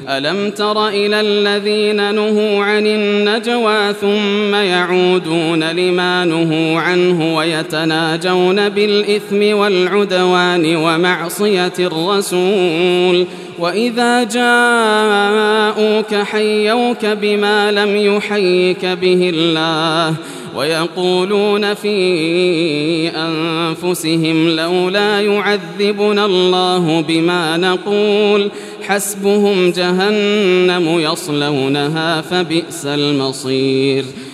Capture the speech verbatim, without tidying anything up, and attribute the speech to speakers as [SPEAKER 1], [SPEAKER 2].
[SPEAKER 1] ألم تر إلى الذين نهوا عن النجوى ثم يعودون لما نهوا عنه ويتناجون بالإثم والعدوان ومعصية الرسول وإذا جاءوك حيوك بما لم يحيك به الله ويقولون في أنفسهم لولا يعذبنا الله بما نقول حسبهم جهنم يصلونها فبئس المصير